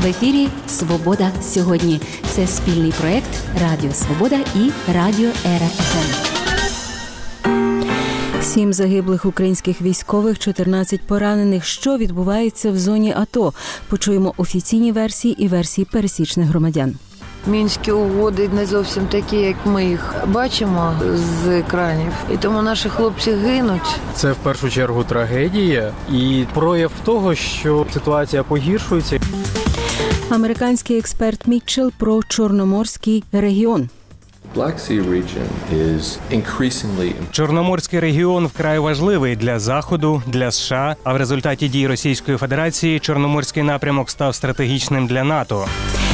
В ефірі «Свобода сьогодні». Це спільний проєкт Радіо Свобода і Радіо Ера ФМ. 7 загиблих українських військових, 14 поранених. Що відбувається в зоні АТО? Почуємо офіційні версії і версії пересічних громадян. Мінські угоди не зовсім такі, як ми їх бачимо з екранів. І тому наші хлопці гинуть. Це в першу чергу трагедія і прояв того, що ситуація погіршується. Американський експерт Мітчелл про Чорноморський регіон. Чорноморський регіон вкрай важливий для Заходу, для США, а в результаті дій Російської Федерації Чорноморський напрямок став стратегічним для НАТО.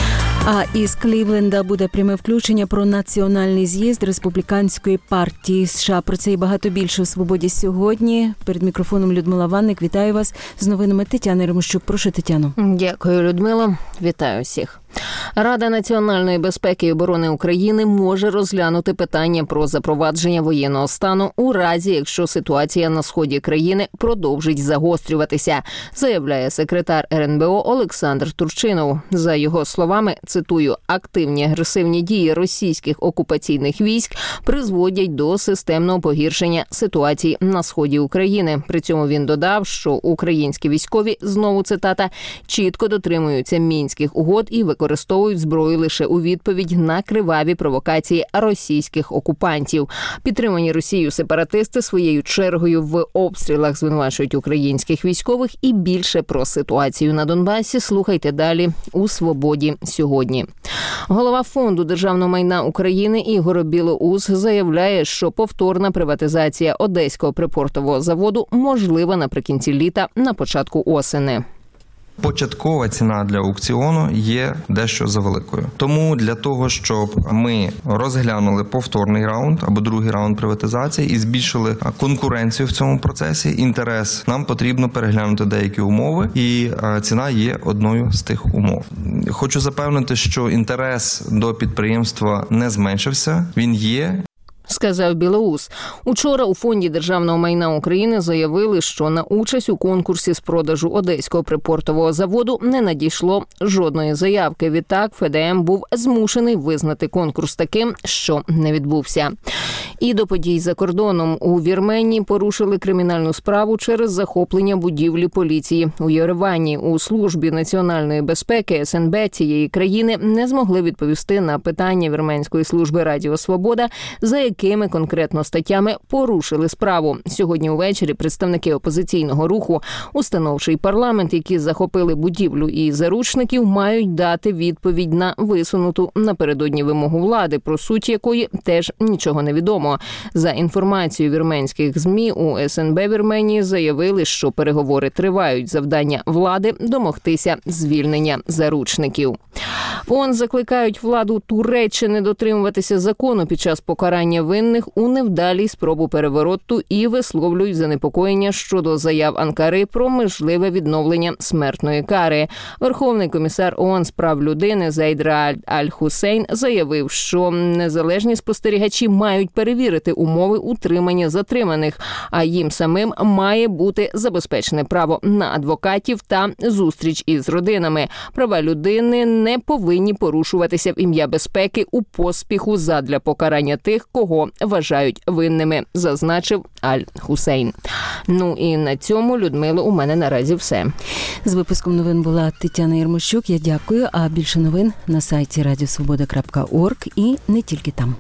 А із Клівленда буде пряме включення про національний з'їзд Республіканської партії США. Про це і багато більше у «Свободі сьогодні». Перед мікрофоном Людмила Ванник. Вітаю вас з новинами Тетяна Єрмощук. Прошу, Тетяно. Дякую, Людмила. Вітаю всіх. Рада національної безпеки і оборони України може розглянути питання про запровадження воєнного стану у разі, якщо ситуація на сході країни продовжить загострюватися, заявляє секретар РНБО Олександр Турчинов. За його словами, цитую, активні агресивні дії російських окупаційних військ призводять до системного погіршення ситуації на сході України. При цьому він додав, що українські військові, знову цитата, чітко дотримуються мінських угод і використовують зброю лише у відповідь на криваві провокації російських окупантів. Підтримані Росією сепаратисти своєю чергою в обстрілах звинувачують українських військових. І більше про ситуацію на Донбасі слухайте далі у «Свободі сьогодні». Голова Фонду державного майна України Ігор Білоус заявляє, що повторна приватизація Одеського припортового заводу можлива наприкінці літа, на початку осені. Початкова ціна для аукціону є дещо завеликою. Тому для того, щоб ми розглянули повторний раунд або другий раунд приватизації і збільшили конкуренцію в цьому процесі, інтерес, нам потрібно переглянути деякі умови, і ціна є одною з тих умов. Хочу запевнити, що інтерес до підприємства не зменшився, він є. Сказав Білоус. Учора у Фонді державного майна України заявили, що на участь у конкурсі з продажу Одеського припортового заводу не надійшло жодної заявки. Відтак ФДМ був змушений визнати конкурс таким, що не відбувся. І до подій за кордоном. У Вірменії порушили кримінальну справу через захоплення будівлі поліції у Єревані. У службі національної безпеки СНБ цієї країни не змогли відповісти на питання Вірменської служби Радіо Свобода, за якими конкретно статтями порушили справу. Сьогодні увечері представники опозиційного руху «Установчий парламент», які захопили будівлю і заручників, мають дати відповідь на висунуту напередодні вимогу влади, про суть якої теж нічого не відомо. За інформацією вірменських ЗМІ, у СНБ Вірменії заявили, що переговори тривають. Завдання влади – домогтися звільнення заручників. ООН закликають владу Туреччини дотримуватися закону під час покарання винних у невдалій спробу перевороту і висловлюють занепокоєння щодо заяв Анкари про можливе відновлення смертної кари. Верховний комісар ООН з прав людини Зейд Раад Аль-Хусейн заявив, що незалежні спостерігачі мають перевірити умови утримання затриманих, а їм самим має бути забезпечене право на адвокатів та зустріч із родинами. Права людини не повинні порушуватися в ім'я безпеки у поспіху задля покарання тих, кого вважають винними, зазначив Аль-Хусейн. Ну і на цьому, Людмила, у мене наразі все. З випуском новин була Тетяна Єрмощук. Я дякую. А більше новин на сайті radiosvoboda.org і не тільки там.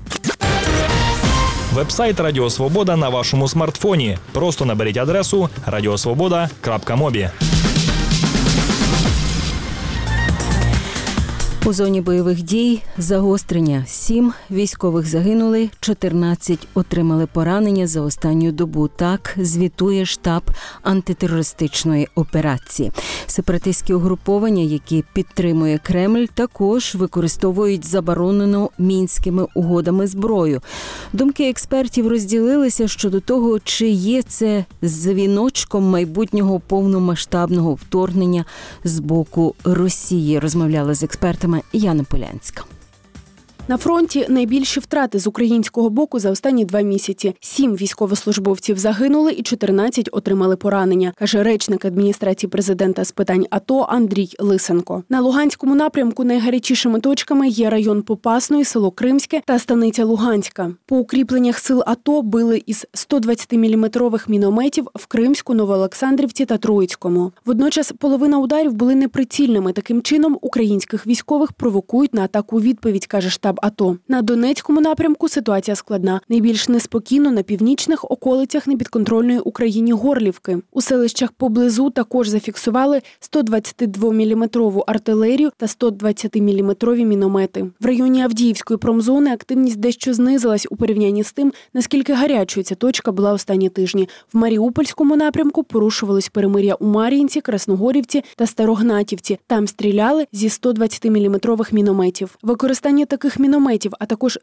Вебсайт Радіо Свобода на вашому смартфоні. Просто наберіть адресу radiosvoboda.mobi. У зоні бойових дій загострення. 7 військових загинули, 14 отримали поранення за останню добу. Так звітує штаб антитерористичної операції. Сепаратистські угруповання, які підтримує Кремль, також використовують заборонену Мінськими угодами зброю. Думки експертів розділилися щодо того, чи є це дзвіночком майбутнього повномасштабного вторгнення з боку Росії. Розмовляла з експертами Яна Полянська. На фронті найбільші втрати з українського боку за останні 2 місяці. 7 військовослужбовців загинули і 14 отримали поранення, каже речник адміністрації президента з питань АТО Андрій Лисенко. На Луганському напрямку найгарячішими точками є район Попасної, село Кримське та станиця Луганська. По укріпленнях сил АТО били із 120-мм мінометів в Кримську, Новоолександрівці та Троїцькому. Водночас половина ударів були неприцільними. Таким чином українських військових провокують на атаку у відповідь, каже штаб АТО. На Донецькому напрямку ситуація складна. Найбільш неспокійно на північних околицях непідконтрольної Україні Горлівки. У селищах поблизу також зафіксували 122-мм артилерію та 120-мм міномети. В районі Авдіївської промзони активність дещо знизилась у порівнянні з тим, наскільки гарячою ця точка була останні тижні. В Маріупольському напрямку порушувалось перемир'я у Мар'їнці, Красногорівці та Старогнатівці. Там стріляли зі 120-мм мінометів. Використання таких мінометів, а також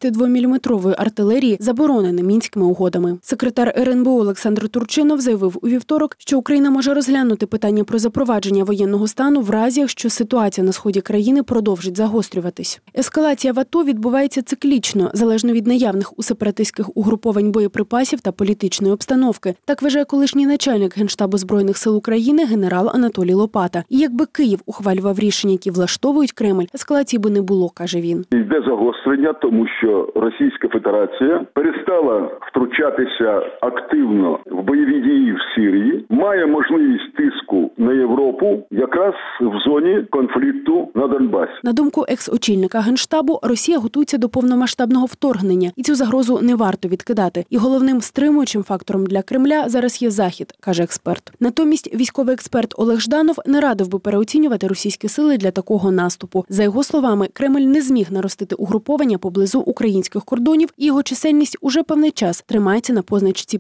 122-мм артилерії заборонене Мінськими угодами. Секретар РНБО Олександр Турчинов заявив у вівторок, що Україна може розглянути питання про запровадження воєнного стану в разі, якщо ситуація на сході країни продовжить загострюватись. Ескалація в АТО відбувається циклічно, залежно від наявних у сепаратистських угруповань боєприпасів та політичної обстановки. Так вважає колишній начальник Генштабу Збройних сил України генерал Анатолій Лопата. І якби Київ ухвалював рішення, які влаштовують Кремль, ескалації би не було, каже він. Йде загострення, тому що Російська Федерація перестала втручатися активно в бойові дії в Сирії, має можливість тиску на Європу якраз в зоні конфлікту на Донбасі. На думку екс-очільника Генштабу, Росія готується до повномасштабного вторгнення, і цю загрозу не варто відкидати. І головним стримуючим фактором для Кремля зараз є Захід, каже експерт. Натомість військовий експерт Олег Жданов не радив би переоцінювати російські сили для такого наступу. За його словами, Кремль не зміг наростити угруповання поблизу українських кордонів, і його чисельність уже певний час тримається на позначці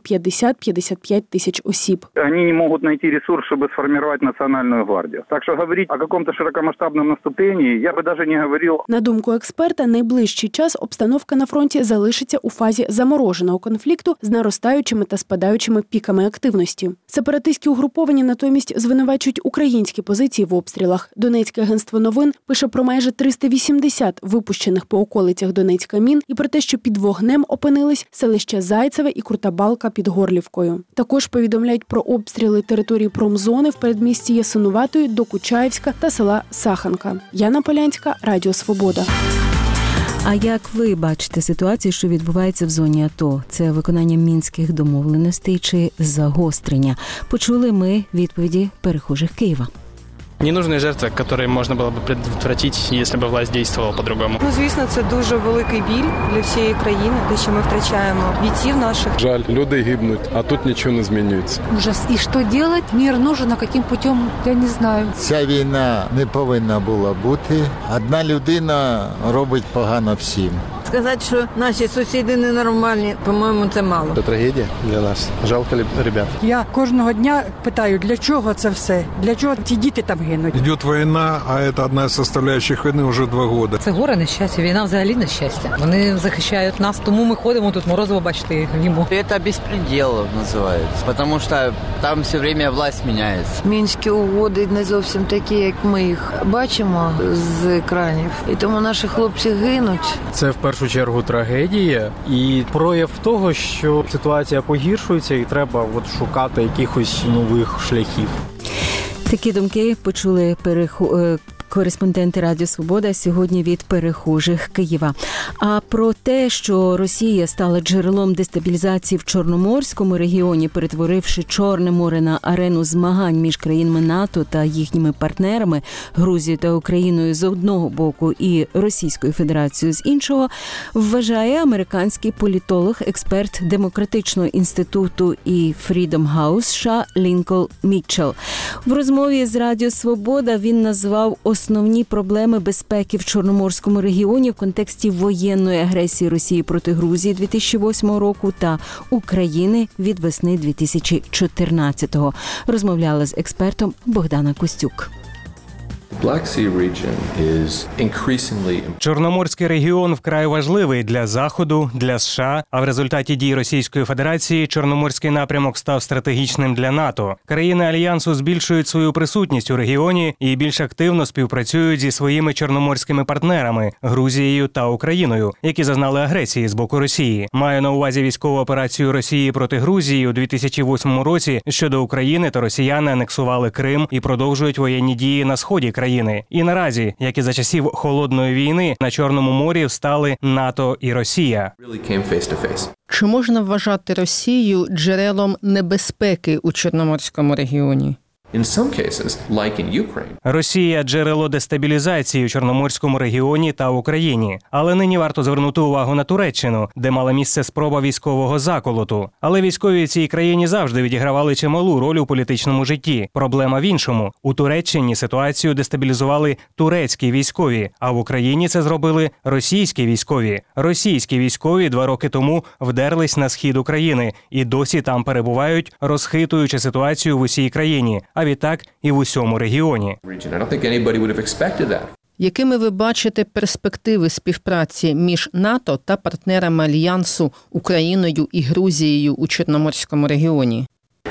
50-55 тисяч осіб. Вони не можуть знайти ресурс, щоб сформувати національну гвардію. Так що говорити о якомусь широкомасштабному наступленні я би навіть не говорив. На думку експерта, найближчий час обстановка на фронті залишиться у фазі замороженого конфлікту з наростаючими та спадаючими піками активності. Сепаратистські угруповання натомість звинувачують українські позиції в обстрілах. Донецьке агентство новин пише про майже 380 випущених по околицях Донецька мін і про те, що під вогнем опинились селища Зайцеве і Крута Балка під Горлівкою. Також повідомляють про обстріли території промзони в передмісті Ясинуватої, Докучаївська та села Саханка. Яна Полянська, Радіо Свобода. А як ви бачите ситуацію, що відбувається в зоні АТО? Це виконання мінських домовленостей чи загострення? Почули ми відповіді перехожих Києва. Ненужные жертвы, которые можно было бы предотвратить, если бы власть действовала по-другому. Звісно, це дуже великий біль для всієї країни, те, що ми втрачаємо бійців наших. Жаль, люди гибнуть, а тут нічого не змінюється. Ужас. І що робити? Мир нужен, а яким путем, я не знаю. Ця війна не повинна була бути. Одна людина робить погано всім. Сказати, що наші сусіди ненормальні, по-моєму, це мало. Це трагедія для нас. Жалко ребят. Я кожного дня питаю, для чого це все? Для чого ці діти там гинуть? Йде війна, а це одна з составляючих війни вже 2 роки. Це горе нещастя, війна взагалі нещастя. Вони захищають нас, тому ми ходимо тут, морозиво, бачите, їмо. Це безпреділ називається, тому що там все время власть міняється. Мінські угоди не зовсім такі, як ми їх бачимо з екранів. І тому наші хлопці гинуть. Це в першу чергу трагедія і прояв того, що ситуація погіршується і треба шукати якихось нових шляхів. Такі думки почули кореспонденти Радіо Свобода сьогодні від перехожих Києва. А про те, що Росія стала джерелом дестабілізації в Чорноморському регіоні, перетворивши Чорне море на арену змагань між країнами НАТО та їхніми партнерами Грузією та Україною з одного боку і Російською Федерацією з іншого, вважає американський політолог, експерт Демократичного інституту і Freedom House США Лінкольн Мітчелл. В розмові з Радіо Свобода він назвав основні проблеми безпеки в Чорноморському регіоні в контексті воєнної агресії Росії проти Грузії 2008 року та України від весни 2014-го. Розмовляла з експертом Богдана Костюк. Чорноморський регіон вкрай важливий для Заходу, для США, а в результаті дій Російської Федерації Чорноморський напрямок став стратегічним для НАТО. Країни Альянсу збільшують свою присутність у регіоні і більш активно співпрацюють зі своїми чорноморськими партнерами – Грузією та Україною, які зазнали агресії з боку Росії. Маю на увазі військову операцію Росії проти Грузії у 2008 році щодо України, та росіяни анексували Крим і продовжують воєнні дії на сході країни. І наразі, як і за часів Холодної війни, на Чорному морі встали НАТО і Росія. Чи можна вважати Росію джерелом небезпеки у Чорноморському регіоні? Росія – джерело дестабілізації у Чорноморському регіоні та Україні. Але нині варто звернути увагу на Туреччину, де мала місце спроба військового заколоту. Але військові в цій країні завжди відігравали чималу роль у політичному житті. Проблема в іншому. У Туреччині ситуацію дестабілізували турецькі військові, а в Україні це зробили російські військові. Російські військові 2 роки тому вдерлись на схід України і досі там перебувають, розхитуючи ситуацію в усій країні. А відтак і в усьому регіоні. Якими ви бачите перспективи співпраці між НАТО та партнерами Альянсу Україною і Грузією у Чорноморському регіоні?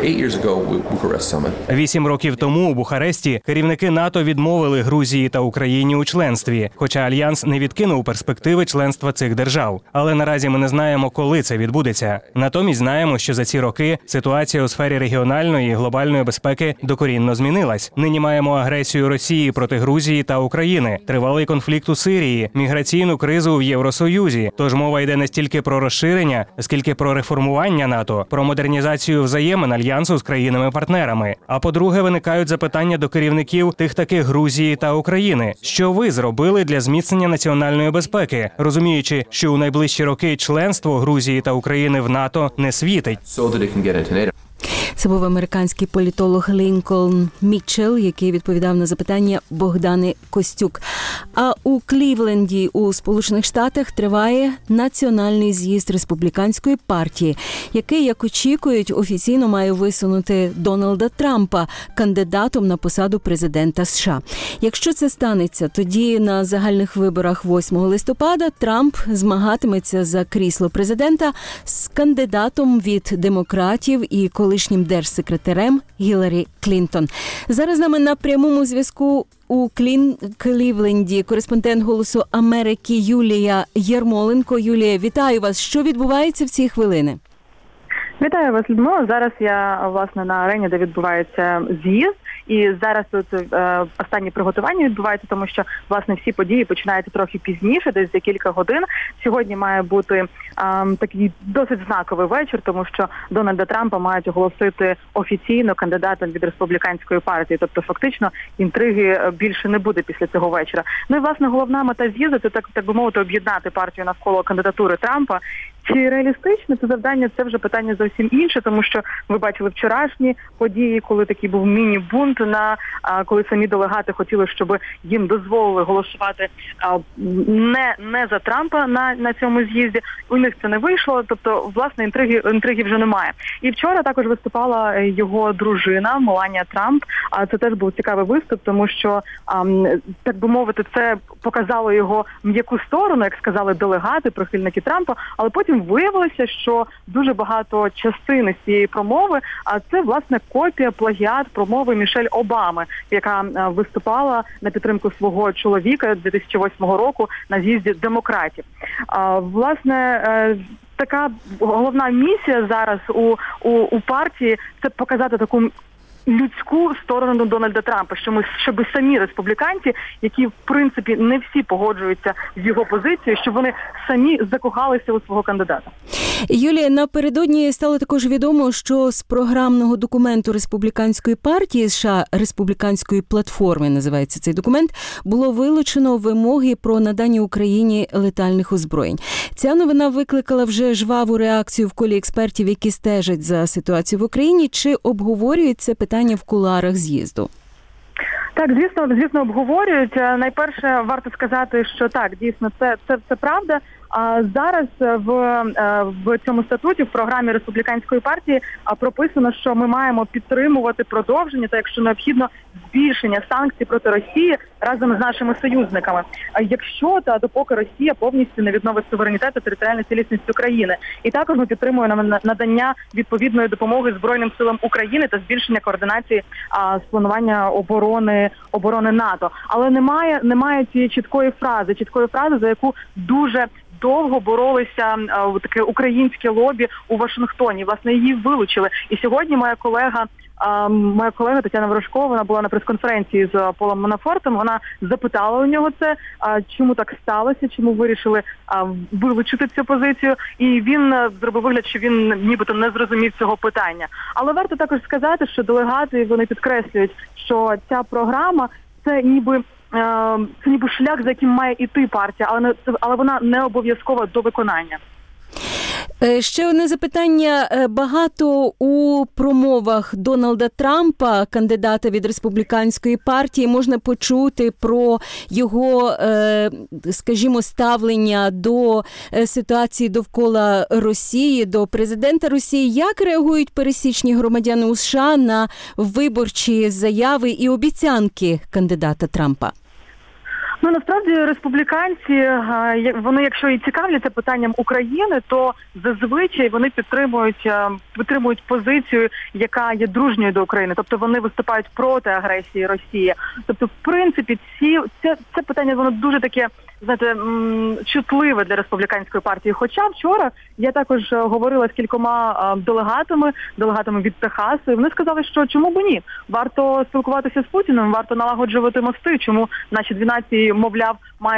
8 років тому у Бухаресті керівники НАТО відмовили Грузії та Україні у членстві, хоча Альянс не відкинув перспективи членства цих держав. Але наразі ми не знаємо, коли це відбудеться. Натомість знаємо, що за ці роки ситуація у сфері регіональної і глобальної безпеки докорінно змінилась. Нині маємо агресію Росії проти Грузії та України, тривалий конфлікт у Сирії, міграційну кризу в Євросоюзі. Тож мова йде не стільки про розширення, скільки про реформування НАТО, про модернізацію взаємин Альянсу з країнами-партнерами. А по-друге, виникають запитання до керівників тих таких Грузії та України. Що ви зробили для зміцнення національної безпеки, розуміючи, що у найближчі роки членство Грузії та України в НАТО не світить? Це був американський політолог Лінкольн Мітчелл, який відповідав на запитання Богдани Костюк. А у Клівленді у Сполучених Штатах триває національний з'їзд республіканської партії, який, як очікують, офіційно має висунути Дональда Трампа кандидатом на посаду президента США. Якщо це станеться, тоді на загальних виборах 8 листопада Трамп змагатиметься за крісло президента з кандидатом від демократів і колишнім держсекретарем Гіларі Клінтон. Зараз з нами на прямому зв'язку у Клівленді кореспондент «Голосу Америки» Юлія Ярмоленко. Юлія, вітаю вас. Що відбувається в ці хвилини? Вітаю вас, Людмила. Зараз я, власне, на арені, де відбувається з'їзд. І зараз тут останні приготування відбуваються, тому що, власне, всі події починаються трохи пізніше, десь за кілька годин. Сьогодні має бути такий досить знаковий вечір, тому що Дональда Трампа мають оголосити офіційно кандидатом від республіканської партії. Тобто, фактично, інтриги більше не буде після цього вечора. Ну і, власне, головна мета з'їзду – це, так би мовити, об'єднати партію навколо кандидатури Трампа. Чи реалістично це завдання, це вже питання зовсім інше, тому що ви бачили вчорашні події, коли такий був міні-бунт, коли самі делегати хотіли, щоб їм дозволили голосувати не за Трампа на цьому з'їзді. У них це не вийшло, тобто, власне, інтриги вже немає. І вчора також виступала його дружина Меланія Трамп. Це теж був цікавий виступ, тому що, так би мовити, це показало його м'яку сторону, як сказали делегати, прихильники Трампа, але потім виявилося, що дуже багато частини з цієї промови, а це, власне, копія, плагіат промови Мішель Обами, яка виступала на підтримку свого чоловіка 2008 року на з'їзді демократів. Власне, така головна місія зараз у партії – це показати таку людську сторону Дональда Трампа, щоб самі республіканці, які в принципі не всі погоджуються з його позицією, щоб вони самі закохалися у свого кандидата. Юлія, напередодні стало також відомо, що з програмного документу республіканської партії США, республіканської платформи називається цей документ, було вилучено вимоги про надання Україні летальних озброєнь. Ця новина викликала вже жваву реакцію в колі експертів, які стежать за ситуацією в Україні. Чи обговорюють це питання в кулуарах з'їзду? Так, звісно, обговорюють. Найперше, варто сказати, що так, дійсно, це правда. А зараз в цьому статуті, в програмі Республіканської партії прописано, що ми маємо підтримувати продовження та, якщо необхідно, збільшення санкцій проти Росії разом з нашими союзниками. Якщо та допоки Росія повністю не відновить суверенітет та територіальну цілісність України. І також ми підтримуємо надання відповідної допомоги Збройним силам України та збільшення координації з планування оборони НАТО. Але немає цієї чіткої фрази, за яку дуже довго боролися таке українське лобі у Вашингтоні. Власне, її вилучили. І сьогодні моя колега Тетяна Ворожкова, вона була на прес-конференції з Полом Манафортом, вона запитала у нього це, чому так сталося, чому вирішили вилучити цю позицію, і він зробив вигляд, що він нібито не зрозумів цього питання. Але варто також сказати, що делегати, вони підкреслюють, що ця програма – це ніби шлях, за яким має іти партія, але вона не обов'язкова до виконання. Ще одне запитання. Багато у промовах Дональда Трампа, кандидата від Республіканської партії, можна почути про його, скажімо, ставлення до ситуації довкола Росії, до президента Росії. Як реагують пересічні громадяни у США на виборчі заяви і обіцянки кандидата Трампа? Насправді республіканці, вони, якщо і цікавляться питанням України, то зазвичай вони підтримують позицію, яка є дружньою до України. Тобто вони виступають проти агресії Росії. Тобто, в принципі, це питання, воно дуже таке, знаєте, чутливе для республіканської партії. Хоча вчора я також говорила з кількома делегатами від Техасу, і вони сказали, що чому б ні? Варто спілкуватися з Путіним, варто налагоджувати мости, чому наші дві нації, мовляв,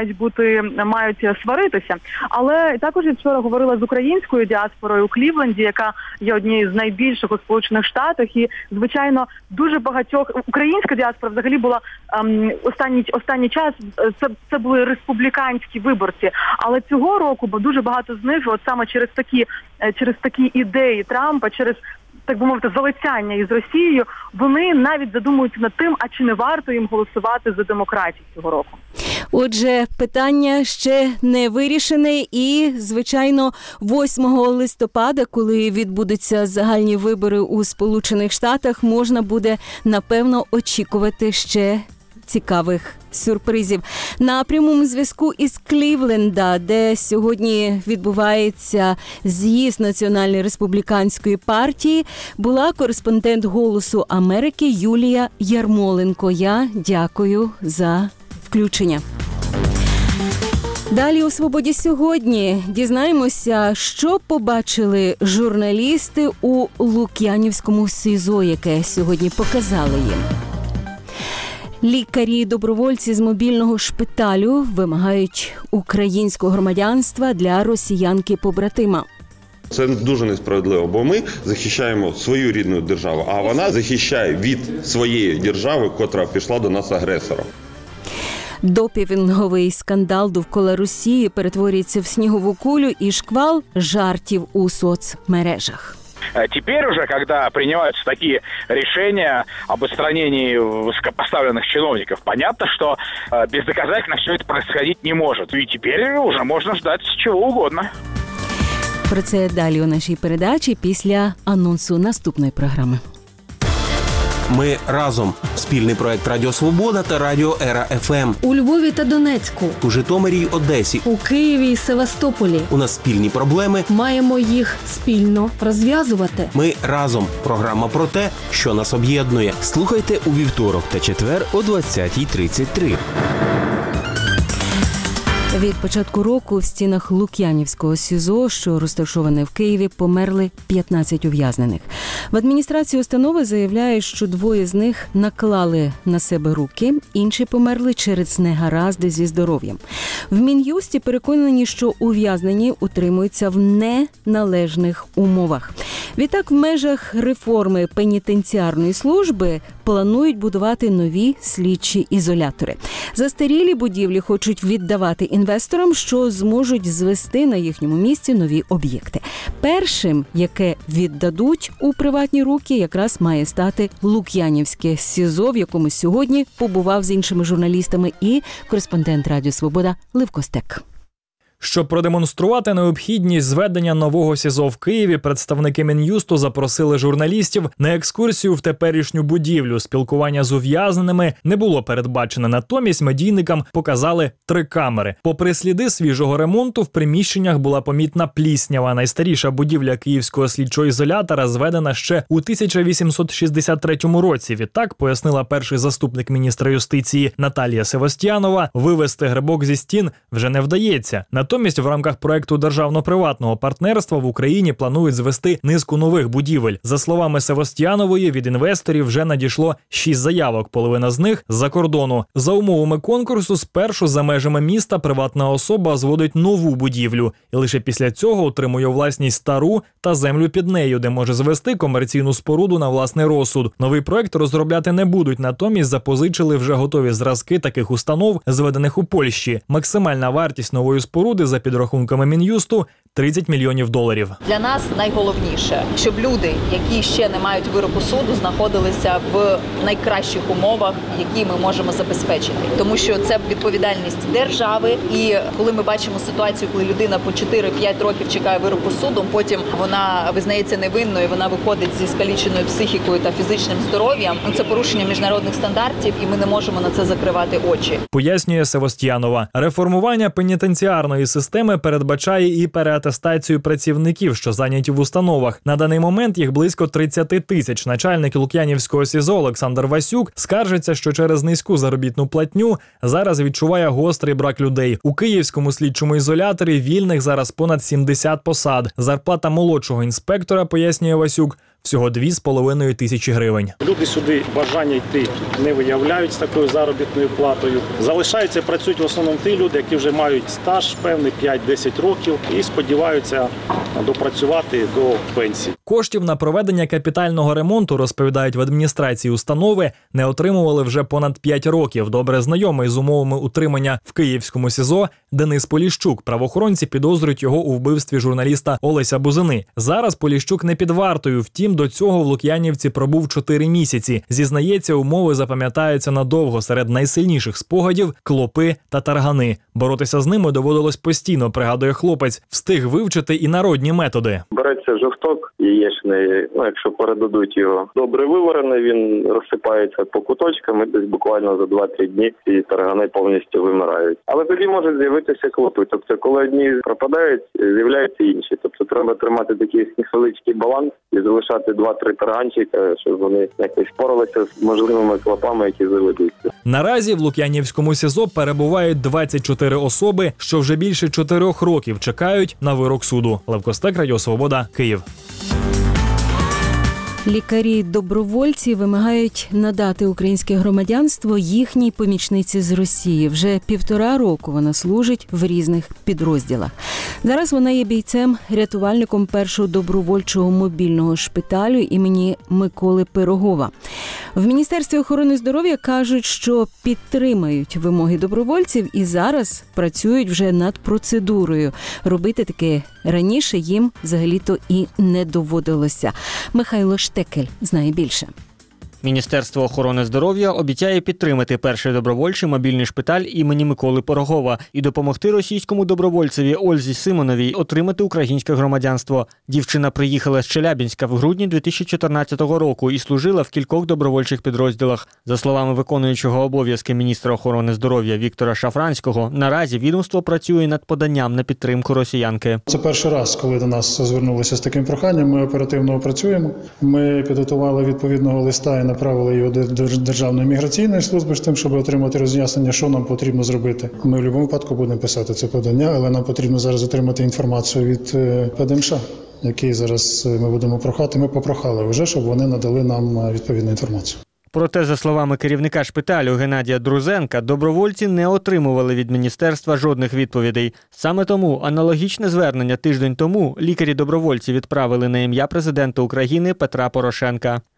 мають сваритися. Але також я вчора говорила з українською діаспорою у Клівленді, яка є однією з найбільших у Сполучених Штатах, і, звичайно, дуже багатьох... Українська діаспора взагалі була останній час, це були республіканські виборці, але цього року, бо дуже багато з них, от саме через такі ідеї Трампа, через, так би мовити, залицяння із Росією, вони навіть задумуються над тим, а чи не варто їм голосувати за демократію цього року. Отже, питання ще не вирішене і, звичайно, 8 листопада, коли відбудуться загальні вибори у Сполучених Штатах, можна буде, напевно, очікувати ще цікавих сюрпризів. На прямому зв'язку із Клівленда, де сьогодні відбувається з'їзд Національної республіканської партії, була кореспондент «Голосу Америки» Юлія Ярмоленко. Я дякую за включення. Далі у «Свободі сьогодні» дізнаємося, що побачили журналісти у Лук'янівському СІЗО, яке сьогодні показали їм. Лікарі і добровольці з мобільного шпиталю вимагають українського громадянства для росіянки-побратима. Це дуже несправедливо, бо ми захищаємо свою рідну державу, а вона захищає від своєї держави, котра пішла до нас агресором. Допінговий скандал довкола Росії перетворюється в снігову кулю і шквал жартів у соцмережах. Теперь уже, когда принимаются такие решения об отстранении высокопоставленных чиновников, понятно, что бездоказательно все это происходить не может. И теперь уже можно ждать чего угодно. Про це далі у нашій передачі після анонсу наступної програми. Ми разом. Спільний проект Радіо Свобода та Радіо Ера ФМ. У Львові та Донецьку. У Житомирі й Одесі. У Києві і Севастополі. У нас спільні проблеми. Маємо їх спільно розв'язувати. Ми разом. Програма про те, що нас об'єднує. Слухайте у вівторок та четвер о 20:33. Від початку року в стінах Лук'янівського СІЗО, що розташоване в Києві, померли 15 ув'язнених. В адміністрації установи заявляють, що 2 з них наклали на себе руки, інші померли через негаразди зі здоров'ям. В Мін'юсті переконані, що ув'язнені утримуються в неналежних умовах. Відтак, в межах реформи пенітенціарної служби планують будувати нові слідчі ізолятори. Застарілі будівлі хочуть віддавати інвесторам, що зможуть звести на їхньому місці нові об'єкти. Першим, яке віддадуть у приватні руки, якраз має стати Лук'янівське СІЗО, в якому сьогодні побував з іншими журналістами і кореспондент Радіо Свобода Лев Костек. Щоб продемонструвати необхідність зведення нового СІЗО в Києві, представники Мін'юсту запросили журналістів на екскурсію в теперішню будівлю. Спілкування з ув'язненими не було передбачено. Натомість медійникам показали 3 камери. Попри сліди свіжого ремонту, в приміщеннях була помітна пліснява. Найстаріша будівля Київського слідчого ізолятора зведена ще у 1863 році. Відтак, пояснила перший заступник міністра юстиції Наталія Севастьянова, вивести грибок зі стін вже не вдається. Натомість в рамках проекту державно-приватного партнерства в Україні планують звести низку нових будівель. За словами Севастьянової, від інвесторів вже надійшло 6 заявок, половина з них з-за кордону. За умовами конкурсу, спершу за межами міста приватна особа зводить нову будівлю і лише після цього отримує у власність стару та землю під нею, де може звести комерційну споруду на власний розсуд. Новий проект розробляти не будуть, натомість запозичили вже готові зразки таких установ, зведених у Польщі. Максимальна вартість нової споруди, за підрахунками Мін'юсту, $30 мільйонів. Для нас найголовніше, щоб люди, які ще не мають вироку суду, знаходилися в найкращих умовах, які ми можемо забезпечити. Тому що це відповідальність держави, і коли ми бачимо ситуацію, коли людина по 4-5 років чекає вироку суду, потім вона визнається невинною, вона виходить зі скаліченою психікою та фізичним здоров'ям, це порушення міжнародних стандартів, і ми не можемо на це закривати очі. Пояснює Севастьянова. Реформування пенітенціарної системи передбачає і переатестацію працівників, що зайняті в установах. На даний момент їх близько 30 тисяч. Начальник Лук'янівського СІЗО Олександр Васюк скаржиться, що через низьку заробітну платню зараз відчуває гострий брак людей. У Київському слідчому ізоляторі вільних зараз понад 70 посад. Зарплата молодшого інспектора, пояснює Васюк, всього 2,5 тисячі гривень. Люди сюди бажання йти не виявляють з такою заробітною платою. Залишаються, працюють в основному ті люди, які вже мають стаж певний 5-10 років і сподіваються допрацювати до пенсії. Коштів на проведення капітального ремонту, розповідають в адміністрації установи, не отримували вже понад 5 років. Добре знайомий з умовами утримання в Київському СІЗО Денис Поліщук. Правоохоронці підозрюють його у вбивстві журналіста Олеся Бузини. Зараз Поліщук не під вартою, втім до цього в Лук'янівці пробув 4 місяці. Зізнається, умови запам'ятаються надовго. Серед найсильніших спогадів – клопи та таргани. Боротися з ними доводилось постійно, пригадує хлопець. Встиг вивчити і народні методи. Береться жовток яєчний, якщо передадуть його добре виварений, він розсипається по куточкам і десь буквально за 2-3 дні ці таргани повністю вимирають. Але тоді можуть з'явитися клопи. Тобто, коли одні пропадають, з'являються інші. Тобто, треба тримати такий невеличкий баланс і залишати 2-3 тарганчика, щоб вони якось впоралися з можливими клопами, які заведуться. Наразі в Лук'янівському СІЗО перебувають 24 особи, що вже більше 4 років чекають на вирок суду. Лев Костек, Радіо Свобода, Київ. Лікарі-добровольці вимагають надати українське громадянство їхній помічниці з Росії. Вже 1,5 року вона служить в різних підрозділах. Зараз вона є бійцем-рятувальником першого добровольчого мобільного шпиталю імені Миколи Пирогова. В Міністерстві охорони здоров'я кажуть, що підтримають вимоги добровольців і зараз працюють вже над процедурою. Робити таке раніше їм взагалі-то і не доводилося. Михайло Штекель знає більше. Міністерство охорони здоров'я обіцяє підтримати перший добровольчий мобільний шпиталь імені Миколи Пирогова і допомогти російському добровольцеві Ользі Симоновій отримати українське громадянство. Дівчина приїхала з Челябінська в грудні 2014 року і служила в кількох добровольчих підрозділах. За словами виконуючого обов'язки міністра охорони здоров'я Віктора Шафранського, наразі відомство працює над поданням на підтримку росіянки. Це перший раз, коли до нас звернулися з таким проханням. Ми оперативно працюємо. Ми підготували відповідного листа і направили його до Державної міграційної служби з тим, щоб отримати роз'яснення, що нам потрібно зробити. Ми в будь-якому випадку будемо писати це подання, але нам потрібно зараз отримати інформацію від ПДМШ, який зараз ми будемо прохати. Ми попрохали вже, щоб вони надали нам відповідну інформацію. Проте, за словами керівника шпиталю Геннадія Друзенка, добровольці не отримували від міністерства жодних відповідей. Саме тому аналогічне звернення тиждень тому лікарі-добровольці відправили на ім'я президента України Петра Порошенка.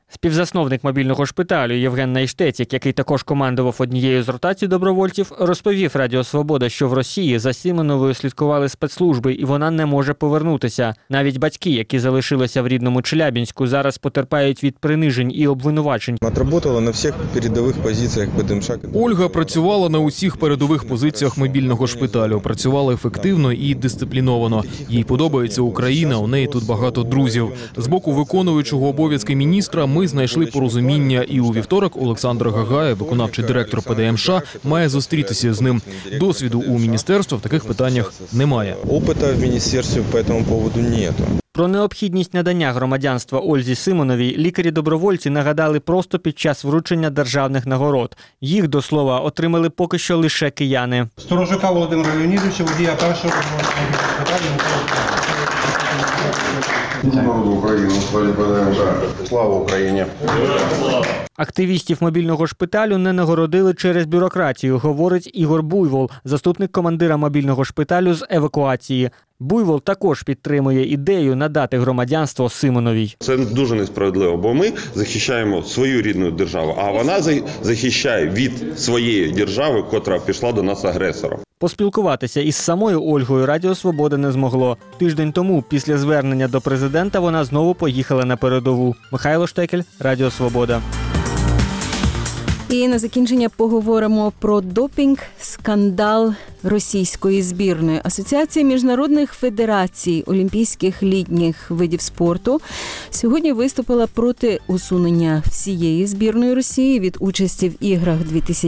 Співзасновник мобільного шпиталю Євген Найштецік, який також командував однією з ротацій добровольців, розповів Радіо Свобода, що в Росії за Симоновою слідкували спецслужби і вона не може повернутися. Навіть батьки, які залишилися в рідному Челябінську, зараз потерпають від принижень і обвинувачень. Отработала на всіх передових позиціях ПДМШ. Ольга працювала на усіх передових позиціях мобільного шпиталю. Працювала ефективно і дисципліновано. Їй подобається Україна, у неї тут багато друзів. З боку виконуючого обов'язки міністра ми знайшли порозуміння, і у вівторок Олександр Гагай, виконавчий директор ПДМШ, має зустрітися з ним. Досвіду у міністерства в таких питаннях немає. Опиту в міністерстві по цьому поводу немає. Про необхідність надання громадянства Ользі Симоновій лікарі-добровольці нагадали просто під час вручення державних нагород. Їх, до слова, отримали поки що лише кияни. Сторожука Володимира Леонідовича, водія першого Слава Україні! Активістів мобільного шпиталю не нагородили через бюрократію, говорить Ігор Буйвол, заступник командира мобільного шпиталю з евакуації. Буйвол також підтримує ідею надати громадянство Симоновій. Це дуже несправедливо, бо ми захищаємо свою рідну державу, а вона захищає від своєї держави, котра пішла до нас агресором. Поспілкуватися із самою Ольгою Радіо Свобода не змогло. Тиждень тому, після звернення до президента, вона знову поїхала на передову. Михайло Штекель, Радіо Свобода. І на закінчення поговоримо про допінг, скандал російської збірної. Асоціація міжнародних федерацій олімпійських літніх видів спорту сьогодні виступила проти усунення всієї збірної Росії від участі в іграх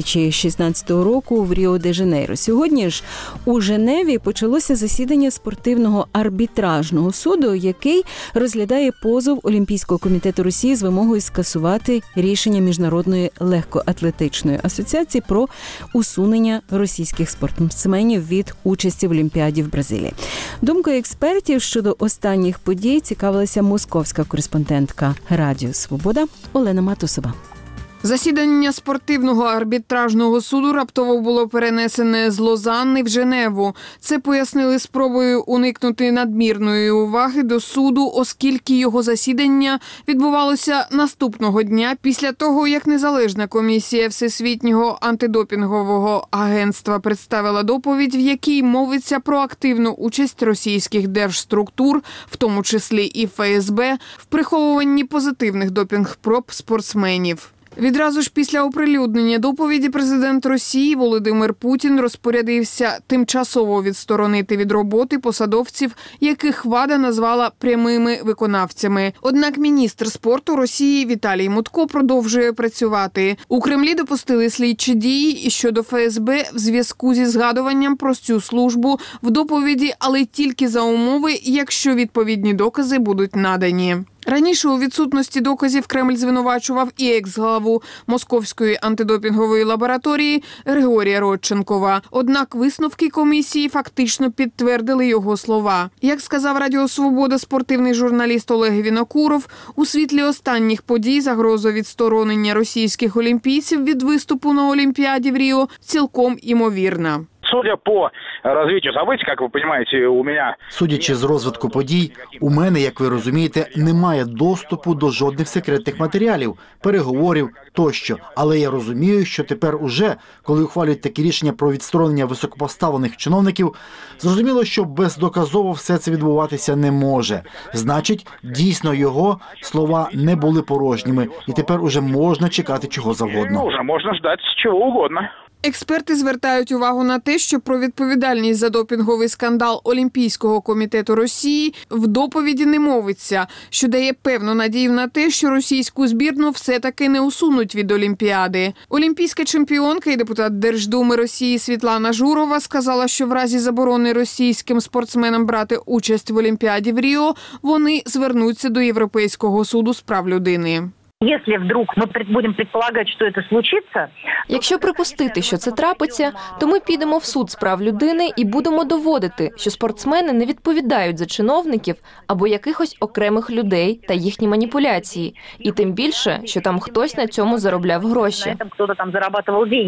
2016 року в Ріо-де-Жанейро. Сьогодні ж у Женеві почалося засідання спортивного арбітражного суду, який розглядає позов Олімпійського комітету Росії з вимогою скасувати рішення Міжнародної легкоатлетичної асоціації про усунення російських спортсменів від участі в Олімпіаді в Бразилії. Думкою експертів щодо останніх подій цікавилася московська кореспондентка Радіо Свобода Олена Матусова. Засідання спортивного арбітражного суду раптово було перенесене з Лозанни в Женеву. Це пояснили спробою уникнути надмірної уваги до суду, оскільки його засідання відбувалося наступного дня після того, як незалежна комісія Всесвітнього антидопінгового агентства представила доповідь, в якій мовиться про активну участь російських держструктур, в тому числі і ФСБ, в приховуванні позитивних допінг-проб спортсменів. Відразу ж після оприлюднення доповіді президент Росії Володимир Путін розпорядився тимчасово відсторонити від роботи посадовців, яких ВАДА назвала прямими виконавцями. Однак міністр спорту Росії Віталій Мутко продовжує працювати. У Кремлі допустили слідчі дії і щодо ФСБ в зв'язку зі згадуванням про цю службу в доповіді, але тільки за умови, якщо відповідні докази будуть надані. Раніше у відсутності доказів Кремль звинувачував і екс-главу Московської антидопінгової лабораторії Григорія Родченкова. Однак висновки комісії фактично підтвердили його слова. Як сказав Радіо Свобода спортивний журналіст Олег Вінокуров, у світлі останніх подій загроза відсторонення російських олімпійців від виступу на Олімпіаді в Ріо цілком імовірна. Судя по розвитку событий, як ви розумієте, у мене... Судячи з розвитку подій, у мене, як ви розумієте, немає доступу до жодних секретних матеріалів, переговорів тощо. Але я розумію, що тепер уже, коли ухвалюють такі рішення про відсторонення високопоставлених чиновників, зрозуміло, що бездоказово все це відбуватися не може. Значить, дійсно його слова не були порожніми, і тепер уже можна чекати чого завгодно. Уже можна ждати чого угодно. Експерти звертають увагу на те, що про відповідальність за допінговий скандал Олімпійського комітету Росії в доповіді не мовиться, що дає певну надію на те, що російську збірну все-таки не усунуть від Олімпіади. Олімпійська чемпіонка і депутат Держдуми Росії Світлана Журова сказала, що в разі заборони російським спортсменам брати участь в Олімпіаді в Ріо, вони звернуться до Європейського суду з прав людини. Якщо вдруг ми будемо предполагати, що це случиться... Якщо припустити, що це трапиться, то ми підемо в суд з прав людини і будемо доводити, що спортсмени не відповідають за чиновників або якихось окремих людей та їхні маніпуляції. І тим більше, що там хтось на цьому заробляв гроші.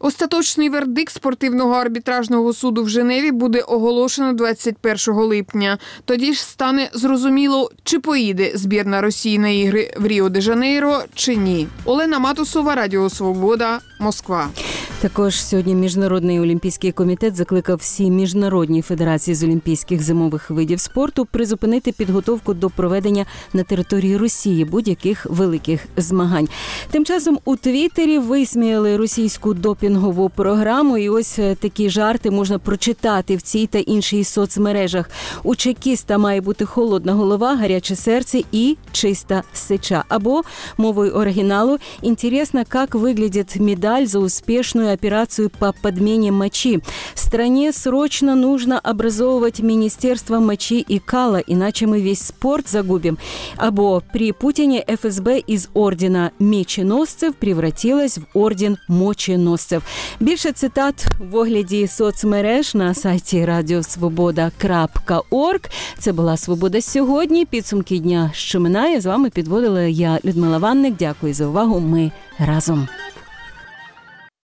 Остаточний вердикт спортивного арбітражного суду в Женеві буде оголошено 21 липня. Тоді ж стане зрозуміло, чи поїде збірна Росії на ігри в Ріо-де-Жанейро, чи ні. Олена Матусова, Радіо Свобода, Москва. Також сьогодні Міжнародний олімпійський комітет закликав всі міжнародні федерації з олімпійських зимових видів спорту призупинити підготовку до проведення на території Росії будь-яких великих змагань. Тим часом у Твіттері висміяли російську допінгову програму, і ось такі жарти можна прочитати в цій та іншій соцмережах. У чекіста має бути холодна голова, гаряче серце і чиста сеча. Або, мовою оригіналу, «Інтересно, як виглядить медаль за успішну операцию по подмене мочи. Стране срочно нужно образовывать Министерство мочи и кала, иначе мы весь спорт загубим». Або «При Путине ФСБ из ордена меченосцев превратилась в орден моченосцев». Більше цитат в огляді соцмереж на сайті radiosvoboda.org. Це була «Свобода сьогодні». Підсумки дня, що минає. З вами підводила я, Людмила Ванник. Дякую за увагу. Ми разом.